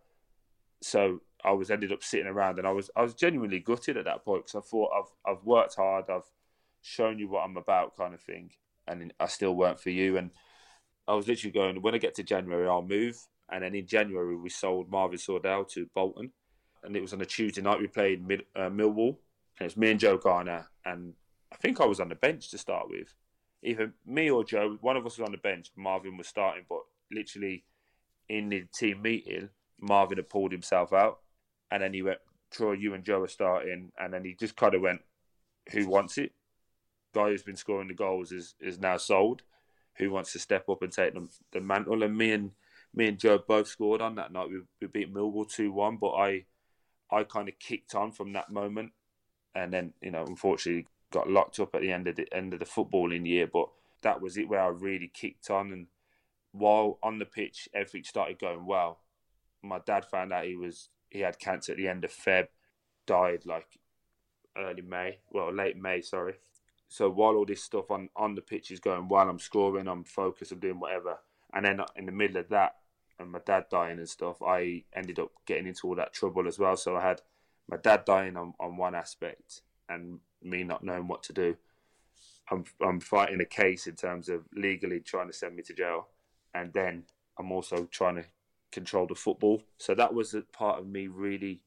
So I was ended up sitting around, and I was I was genuinely gutted at that point, because I thought I've I've worked hard, I've shown you what I'm about, kind of thing, and I still weren't for you. And I was literally going, when I get to January, I'll move. And then in January, we sold Marvin Sordell to Bolton, and it was on a Tuesday night. We played Mid, uh, Millwall, and it was me and Joe Garner, and I think I was on the bench to start with. Either me or Joe, one of us was on the bench. Marvin was starting, but literally in the team meeting, Marvin had pulled himself out, and then he went, Troy, you and Joe are starting, and then he just kind of went, who wants it? Guy who's been scoring the goals is, is now sold. Who wants to step up and take the, the mantle? And me and me and Joe both scored on that night. We, we beat Millwall two one, but I I kind of kicked on from that moment, and then, you know, unfortunately got locked up at the end of the end of the footballing year. But that was it, where I really kicked on. And while on the pitch, everything started going well. My dad found out he was he had cancer at the end of Feb, died like early May, well late May, sorry. So while all this stuff on, on the pitch is going well, I'm scoring, I'm focused, I'm doing whatever. And then in the middle of that, and my dad dying and stuff, I ended up getting into all that trouble as well. So I had my dad dying on, on one aspect, and me not knowing what to do. I'm I'm fighting a case in terms of legally trying to send me to jail, and then I'm also trying to control the football. So that was a part of me really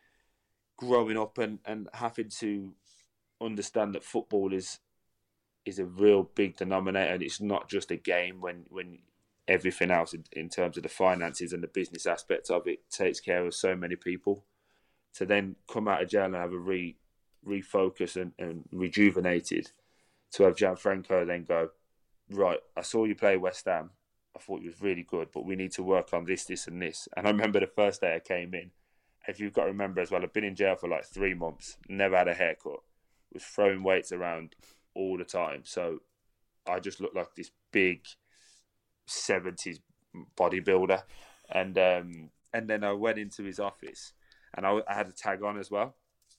growing up and, and having to understand that football is is a real big denominator, and it's not just a game when, when everything else in, in terms of the finances and the business aspects of it takes care of so many people. To then come out of jail and have a re refocus and, and rejuvenated, to have Gianfranco then go, right, I saw you play West Ham, I thought you was really good, but we need to work on this, this and this. And I remember the first day I came in, if you've got to remember as well, I've been in jail for like three months, never had a haircut, was throwing weights around all the time. So I just looked like this big seventies bodybuilder. And um, and then I went into his office, and I, I had a tag on as well.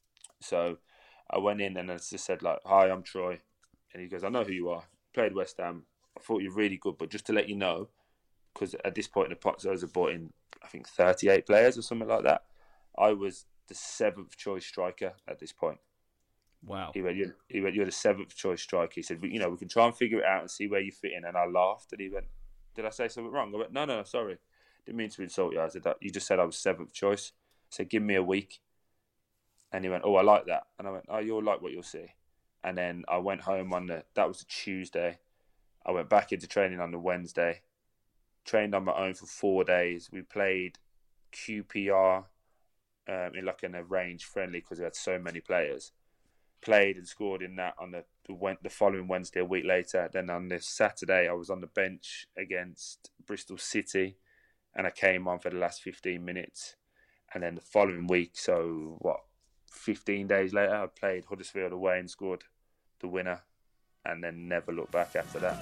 So I went in and I just said, like, hi, I'm Troy. And he goes, I know who you are. Played West Ham. I thought you were really good, but just to let you know, because at this point in the Pozzos have brought in, I think, thirty-eight players or something like that. I was the seventh choice striker at this point. Wow. He went, you're, he went, you're the seventh choice striker. He said, you know, we can try and figure it out and see where you fit in. And I laughed. And he went, did I say something wrong? I went, no, no, no, sorry. Didn't mean to insult you. I said, you just said I was seventh choice. I said, give me a week. And he went, oh, I like that. And I went, oh, you'll like what you'll see. And then I went home on the, that was a Tuesday. I went back into training on the Wednesday. Trained on my own for four days. We played Q P R um, in like an arranged friendly because we had so many players. Played and scored in that on the, the the following Wednesday, a week later. Then on this Saturday, I was on the bench against Bristol City, and I came on for the last fifteen minutes. And then the following week, so what, fifteen days later, I played Huddersfield away and scored the winner, and then never looked back after that.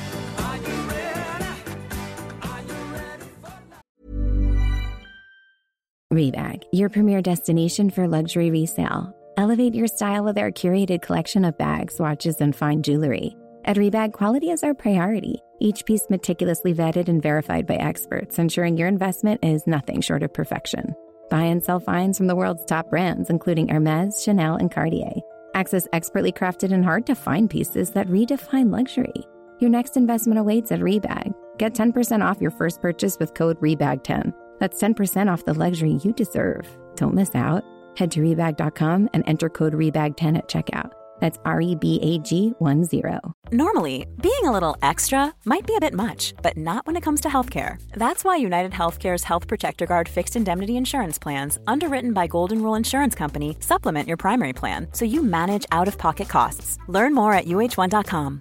Rebag, your premier destination for luxury resale. Elevate your style with our curated collection of bags, watches, and fine jewelry. At Rebag, quality is our priority. Each piece meticulously vetted and verified by experts, ensuring your investment is nothing short of perfection. Buy and sell finds from the world's top brands, including Hermes, Chanel, and Cartier. Access expertly crafted and hard-to-find pieces that redefine luxury. Your next investment awaits at Rebag. Get ten percent off your first purchase with code R E B A G ten. That's ten percent off the luxury you deserve. Don't miss out. Head to rebag dot com and enter code R E B A G ten at checkout. That's R E B A G one zero. Normally, being a little extra might be a bit much, but not when it comes to healthcare. That's why United Healthcare's Health Protector Guard fixed indemnity insurance plans, underwritten by Golden Rule Insurance Company, supplement your primary plan so you manage out-of-pocket costs. Learn more at U H one dot com.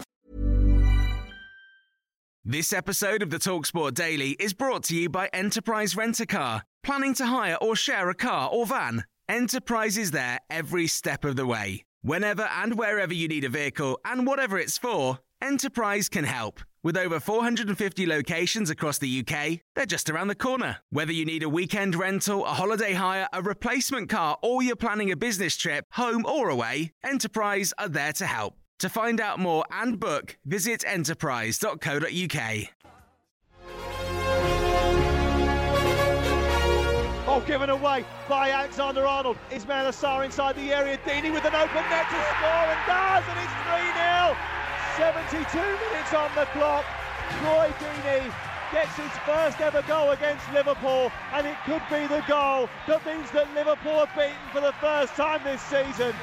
This episode of the TalkSport Daily is brought to you by Enterprise Rent-A-Car. Planning to hire or share a car or van? Enterprise is there every step of the way. Whenever and wherever you need a vehicle and whatever it's for, Enterprise can help. With over four hundred fifty locations across the U K, they're just around the corner. Whether you need a weekend rental, a holiday hire, a replacement car, or you're planning a business trip, home or away, Enterprise are there to help. To find out more and book, visit enterprise dot co dot U K. Oh, given away by Alexander Arnold. Ismail Assar inside the area. Deeney with an open net to score, and does, and it's three nil. seventy-two minutes on the clock. Troy Deeney gets his first ever goal against Liverpool, and it could be the goal that means that Liverpool are beaten for the first time this season.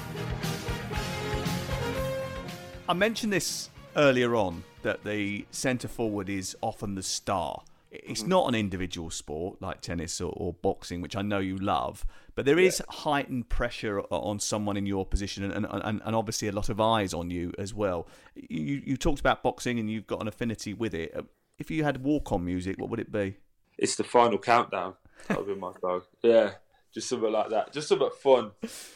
I mentioned this earlier on, that the centre forward is often the star. It's not an individual sport like tennis or, or boxing, which I know you love, but there is yeah. heightened pressure on someone in your position, and, and, and obviously a lot of eyes on you as well. You, you talked about boxing and you've got an affinity with it. If you had walk-on music, what would it be? It's the Final Countdown. That would be my song. Yeah, just something like that. Just something fun.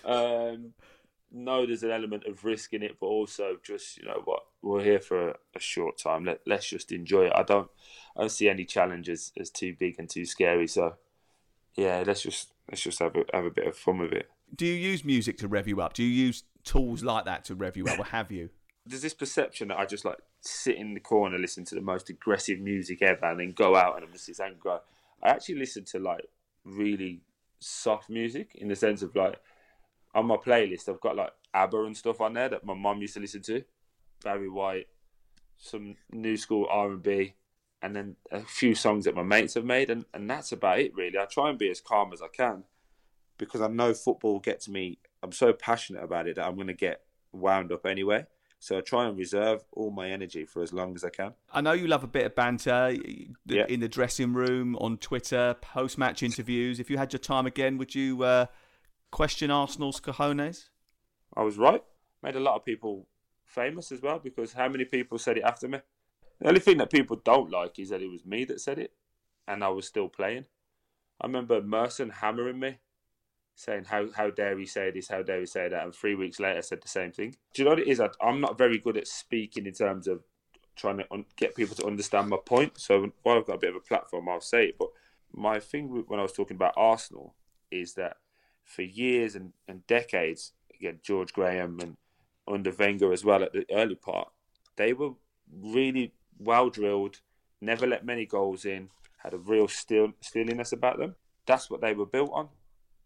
Um, no, there's an element of risk in it, but also just, you know what, we're here for a, a short time. Let, let's just enjoy it. I don't, I don't see any challenges as too big and too scary. So, yeah, let's just let's just have a have a bit of fun with it. Do you use music to rev you up? Do you use tools like that to rev you up, or have you? There's this perception that I just like sit in the corner, listen to the most aggressive music ever, and then go out and I'm just this angry guy. I actually listen to like really soft music, in the sense of like, on my playlist, I've got like ABBA and stuff on there that my mum used to listen to. Barry White, some new school R and B, and then a few songs that my mates have made, and, and that's about it really. I try and be as calm as I can, because I know football gets me, I'm so passionate about it that I'm going to get wound up anyway. So I try and reserve all my energy for as long as I can. I know you love a bit of banter yeah. in the dressing room, on Twitter, post-match interviews. If you had your time again, would you... Uh... question Arsenal's cojones? I was right. Made a lot of people famous as well, because how many people said it after me? The only thing that people don't like is that it was me that said it, and I was still playing. I remember Merson hammering me, saying, how how dare he say this, how dare he say that, and three weeks later I said the same thing. Do you know what it is? I, I'm not very good at speaking in terms of trying to un- get people to understand my point, so while I've got a bit of a platform, I'll say it. But my thing when I was talking about Arsenal is that for years and, and decades, again, George Graham and under Wenger as well at the early part, they were really well drilled, never let many goals in, had a real steel, steeliness about them. That's what they were built on.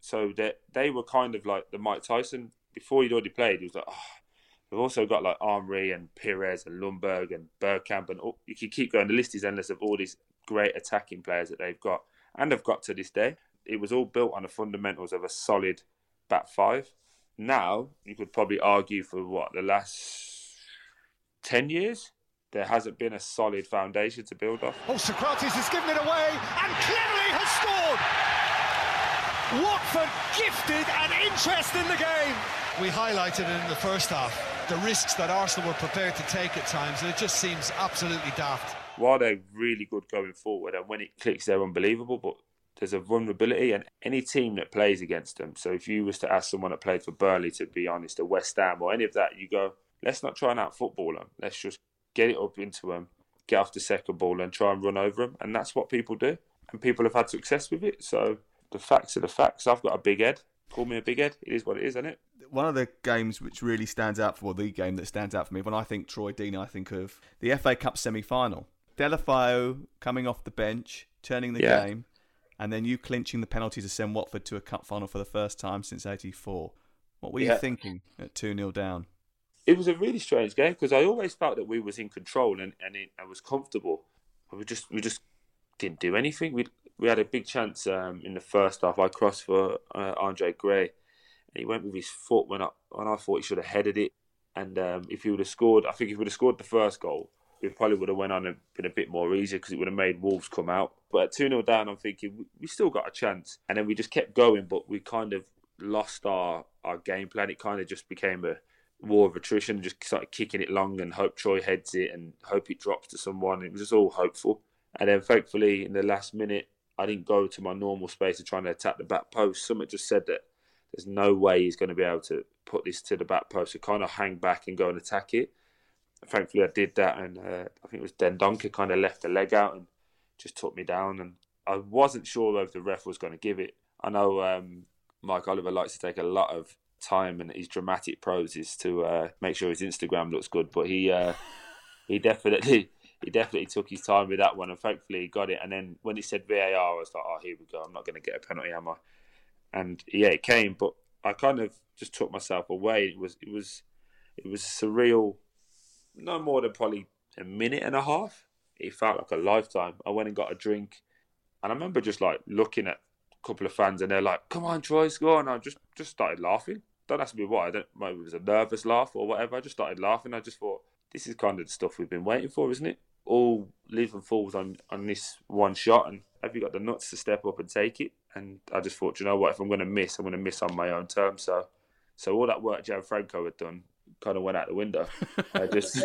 So that they were kind of like the Mike Tyson. Before he'd already played, he was like, oh, we've also got like Henry and Pires and Lundberg and Bergkamp, and oh, you can keep going. The list is endless of all these great attacking players that they've got and have got to this day. It was all built on the fundamentals of a solid back five. Now, you could probably argue for what, the last ten years, there hasn't been a solid foundation to build off. Oh, Socrates has given it away and cleverly has scored. Watford gifted an interest in the game. We highlighted it in the first half, the risks that Arsenal were prepared to take at times, and it just seems absolutely daft. While they're really good going forward, and when it clicks, they're unbelievable, but there's a vulnerability, and any team that plays against them. So if you was to ask someone that played for Burnley, to be honest, or West Ham or any of that, you go, let's not try and out-football them. Let's just get it up into them, get off the second ball and try and run over them. And that's what people do. And people have had success with it. So the facts are the facts. I've got a big head. Call me a big head. It is what it is, isn't it? One of the games which really stands out for, well, the game that stands out for me, when I think Troy Deeney, I think of the F A Cup semi-final. Deulofeu coming off the bench, turning the yeah. game, and then you clinching the penalty to send Watford to a cup final for the first time since eighty-four. What were yeah. you thinking at two nil down? It was a really strange game because I always felt that we was in control and, and it, I was comfortable. But we just we just didn't do anything. We we had a big chance um, in the first half. I crossed for uh, Andre Gray, and he went with his foot when I, when I thought he should have headed it. And um, if he would have scored, I think if he would have scored the first goal, we probably would have went on and been a bit more easier because it would have made Wolves come out. But at two nil down, I'm thinking, we, we still got a chance. And then we just kept going, but we kind of lost our, our game plan. It kind of just became a war of attrition, just started kicking it long and hope Troy heads it and hope it drops to someone. It was just all hopeful. And then thankfully, in the last minute, I didn't go to my normal space of trying to attack the back post. Someone just said that there's no way he's going to be able to put this to the back post. So kind of hang back and go and attack it. Thankfully, I did that, and uh, I think it was Dendoncker kind of left the leg out and just took me down. And I wasn't sure if the ref was going to give it. I know um, Mike Oliver likes to take a lot of time and his dramatic poses to uh, make sure his Instagram looks good, but he uh, he definitely he definitely took his time with that one, and thankfully he got it. And then when he said V A R, I was like, oh, here we go. I'm not going to get a penalty, am I? And yeah, it came, but I kind of just took myself away. It was it was it was surreal. No more than probably a minute and a half. It felt like a lifetime. I went and got a drink, and I remember just like looking at a couple of fans, and they're like, "Come on, Troy, score!" And I just just started laughing. Don't ask me why. I don't. Maybe it was a nervous laugh or whatever. I just started laughing. I just thought, this is kind of the stuff we've been waiting for, isn't it? All live and falls on on this one shot, and have you got the nuts to step up and take it? And I just thought, you know what? If I'm going to miss, I'm going to miss on my own terms. So, so all that work Gianfranco had done kind of went out the window. I just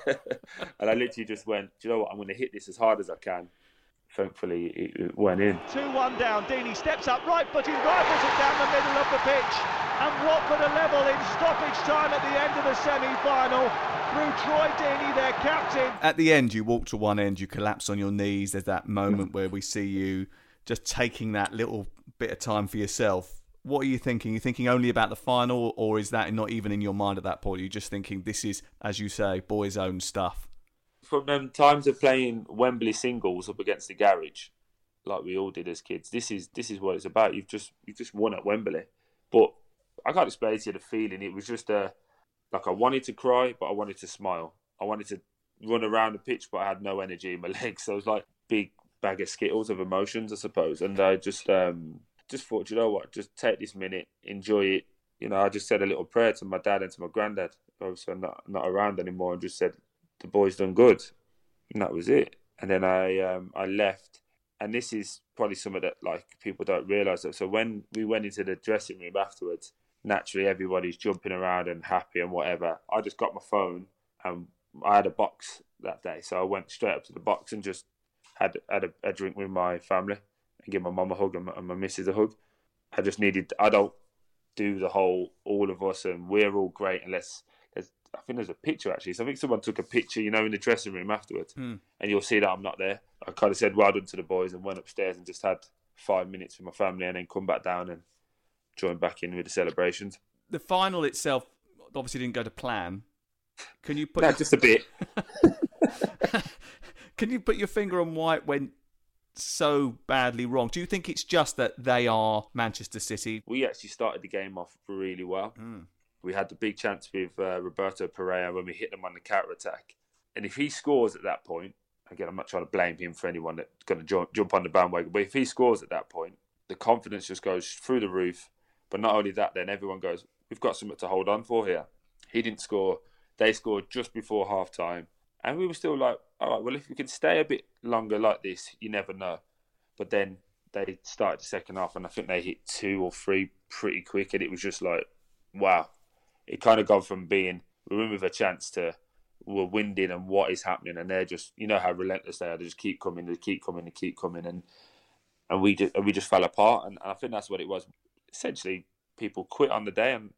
and I literally just went, do you know what? I'm going to hit this as hard as I can. Thankfully, it went in. two one down. Deeney steps up, right-footed, rifles it down the middle of the pitch. And Watford are level in stoppage time at the end of the semi-final through Troy Deeney, their captain. At the end, you walk to one end, you collapse on your knees. There's that moment where we see you just taking that little bit of time for yourself. What are you thinking? Are you thinking only about the final, or is that not even in your mind at that point? You're just thinking this is, as you say, boys' own stuff. From them times of playing Wembley singles up against the garage, like we all did as kids, this is this is what it's about. You've just you've just won at Wembley. But I can't explain to you the feeling. It was just a like I wanted to cry, but I wanted to smile. I wanted to run around the pitch, but I had no energy in my legs. So it was like big bag of Skittles of emotions, I suppose. And I just um, just thought, you know what, just take this minute, enjoy it. You know, I just said a little prayer to my dad and to my granddad. Obviously, I'm not, not around anymore, and just said, the boys done good. And that was it. And then I um, I left. And this is probably something that like people don't realise. So when we went into the dressing room afterwards, naturally everybody's jumping around and happy and whatever. I just got my phone, and I had a box that day. So I went straight up to the box and just had, had a, a drink with my family and give my mum a hug and my, and my missus a hug. I just needed, I don't do the whole, all of us and we're all great unless, there's, I think there's a picture actually. So I think someone took a picture, you know, in the dressing room afterwards, mm. and you'll see that I'm not there. I kind of said well done to the boys and went upstairs and just had five minutes with my family and then come back down and join back in with the celebrations. The final itself obviously didn't go to plan. Can you put no, your... just a bit. Can you put your finger on why it went so badly wrong? Do you think it's just that they are Manchester City? We actually started the game off really well. Mm. We had the big chance with uh, Roberto Pereira when we hit them on the counter-attack. And if he scores at that point, again, I'm not trying to blame him for anyone that's going to jump, jump on the bandwagon, but if he scores at that point, the confidence just goes through the roof. But not only that, then everyone goes, we've got something to hold on for here. He didn't score. They scored just before half-time. And we were still like, all right, well, if we can stay a bit longer like this, you never know. But then they started the second half, and I think they hit two or three pretty quick, and it was just like, wow. It kind of gone from being, we're in with a chance to, we're winding and what is happening, and they're just, you know how relentless they are. They just keep coming, they keep coming, they keep coming, and and we just, and we just fell apart. And I think that's what it was. Essentially, people quit on the day, and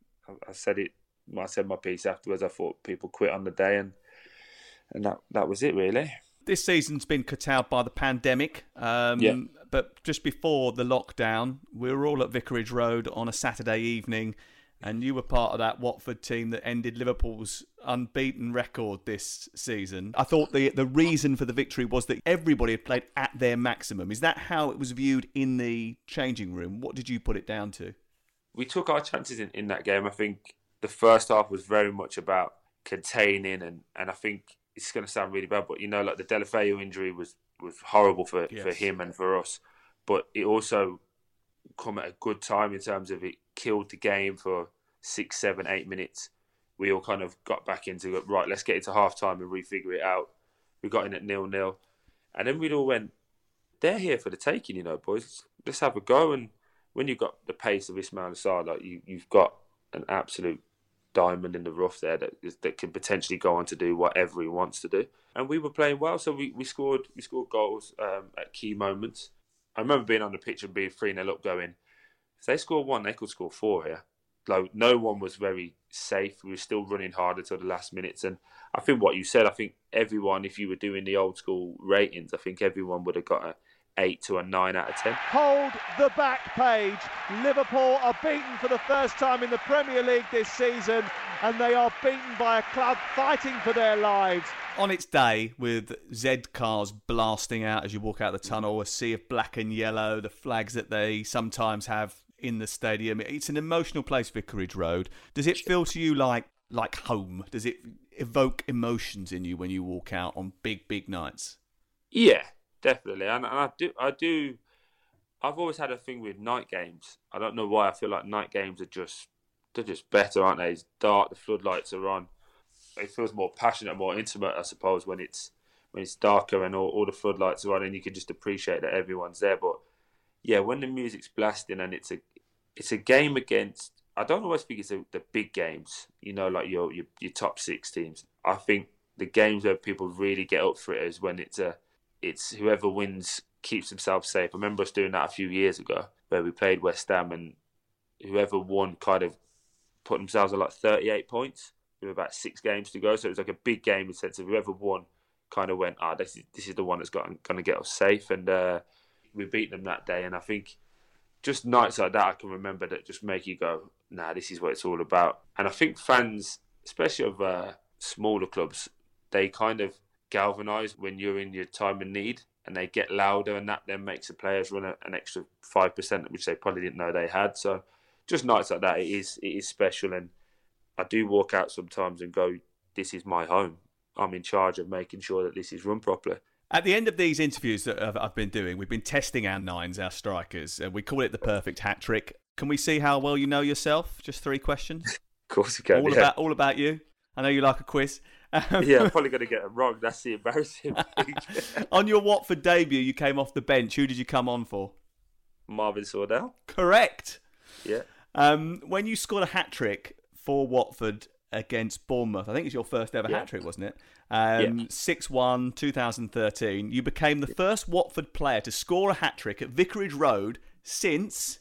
I said it, I said my piece afterwards. I thought people quit on the day, and and that that was it really. This season's been curtailed by the pandemic, um, yeah. but just before the lockdown, we were all at Vicarage Road on a Saturday evening, and you were part of that Watford team that ended Liverpool's unbeaten record this season. I thought the the reason for the victory was that everybody had played at their maximum. Is that how it was viewed in the changing room? What did you put it down to? We took our chances in, in that game. I think the first half was very much about containing, and, and I think it's going to sound really bad, but you know, like the Deulofeu injury was, was horrible for, yes. for him and for us. But it also come at a good time in terms of it killed the game for six, seven, eight minutes. We all kind of got back into it. Right, let's get into half time and refigure it out. We got in at nil nil, and then we all went, they're here for the taking, you know, boys. Let's have a go. And when you've got the pace of Ismail Assar, like you, you've got an absolute diamond in the rough there that that can potentially go on to do whatever he wants to do. And we were playing well, so we, we scored we scored goals um, at key moments. I remember being on the pitch and being three nil up going, if they score one, they could score four here. Like, no one was very safe. We were still running hard until the last minutes. And I think what you said, I think everyone, if you were doing the old school ratings, I think everyone would have got a eight to a nine out of ten. Hold the back page. Liverpool are beaten for the first time in the Premier League this season, and they are beaten by a club fighting for their lives. On its day, with Z cars blasting out as you walk out the tunnel, a sea of black and yellow, the flags that they sometimes have in the stadium, it's an emotional place, Vicarage Road. Does it feel to you like like home? Does it evoke emotions in you when you walk out on big, big nights? Yeah. Definitely, and, and I do. I do. I've always had a thing with night games. I don't know why. I feel like night games are just they're just better, aren't they? It's dark, the floodlights are on. It feels more passionate, more intimate, I suppose, when it's when it's darker and all, all the floodlights are on, and you can just appreciate that everyone's there. But yeah, when the music's blasting and it's a it's a game against. I don't always think it's a, the big games. You know, like your, your your top six teams. I think the games where people really get up for it is when it's a It's whoever wins keeps themselves safe. I remember us doing that a few years ago where we played West Ham, and whoever won kind of put themselves on like thirty-eight points with about six games to go. So it was like a big game in the sense of whoever won kind of went, ah, this is, this is the one that's got going to get us safe. And uh, we beat them that day. And I think just nights like that I can remember that just make you go, nah, this is what it's all about. And I think fans, especially of uh, smaller clubs, they kind of galvanise when you're in your time of need, and they get louder, and that then makes the players run a, an extra five percent, which they probably didn't know they had. So just nights like that, it is it is special, and I do walk out sometimes and go, this is my home. I'm in charge of making sure that this is run properly. At the end of these interviews that I've been doing, we've been testing our nines, our strikers, and we call it the perfect hat trick. Can we see how well you know yourself? Just three questions. Of course you can. All yeah. about all about you. I know you like a quiz. Yeah, I'm probably going to get it wrong. That's the embarrassing thing. On your Watford debut, you came off the bench. Who did you come on for? Marvin Sordell. Correct. Yeah. Um, when you scored a hat trick for Watford against Bournemouth, I think it's your first ever yeah. hat trick, wasn't it? Um, yeah. six one, twenty thirteen. You became the first Watford player to score a hat trick at Vicarage Road since.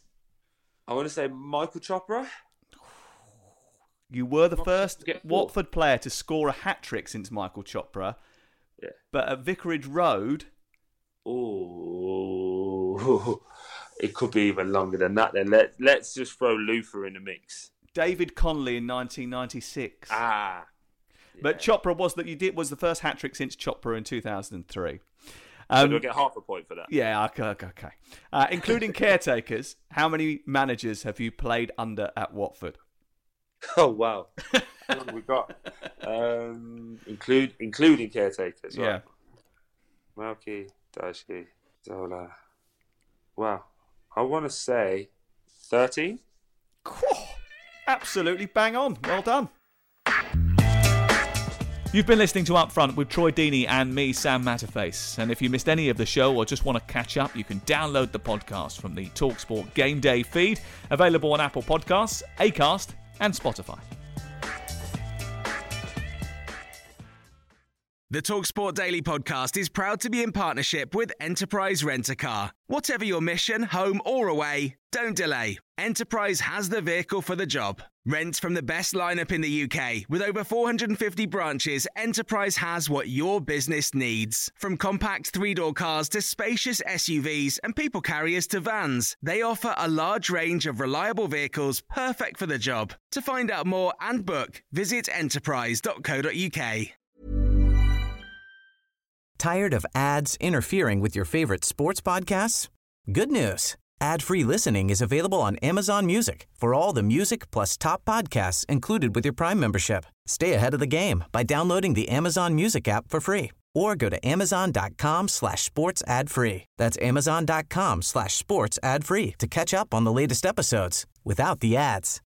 I want to say Michael Chopra. You were the first Watford, Watford player to score a hat-trick since Michael Chopra. Yeah. But at Vicarage Road... Oh, it could be even longer than that then. Let, let's just throw Luther in the mix. David Connolly in nineteen ninety-six. Ah. Yeah. But Chopra was that you did was the first hat-trick since Chopra in two thousand three. Um, so do I get half a point for that? Yeah, okay. okay. Uh, including caretakers, how many managers have you played under at Watford? Oh, wow. How long have we got? Um, include, including caretakers, right? Yeah. Malky, Dashi, Zola. Wow. I want to say thirteen? Absolutely bang on. Well done. You've been listening to Upfront with Troy Deeney and me, Sam Matterface. And if you missed any of the show or just want to catch up, you can download the podcast from the TalkSport Game Day feed, available on Apple Podcasts, Acast and Spotify. The TalkSport Daily Podcast is proud to be in partnership with Enterprise Rent-A-Car. Whatever your mission, home or away, don't delay. Enterprise has the vehicle for the job. Rent from the best lineup in the U K. With over four hundred fifty branches, Enterprise has what your business needs. From compact three-door cars to spacious S U Vs and people carriers to vans, they offer a large range of reliable vehicles perfect for the job. To find out more and book, visit enterprise dot co dot uk. Tired of ads interfering with your favorite sports podcasts? Good news. Ad-free listening is available on Amazon Music for all the music plus top podcasts included with your Prime membership. Stay ahead of the game by downloading the Amazon Music app for free or go to amazon.com slash sports ad free. That's amazon.com slash sports ad free to catch up on the latest episodes without the ads.